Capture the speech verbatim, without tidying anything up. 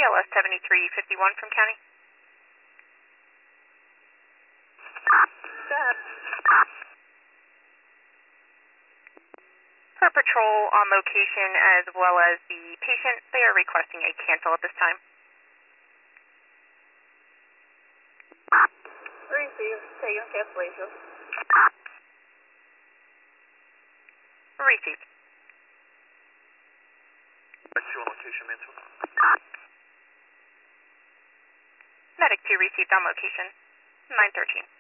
L S seventy-three fifty-one from county. Go ahead. For patrol on location as well as the patient, they are requesting a cancel at this time. Receive. Taking cancellation. Received. two on location, Mansfield. Medic two received on location. nine thirteen.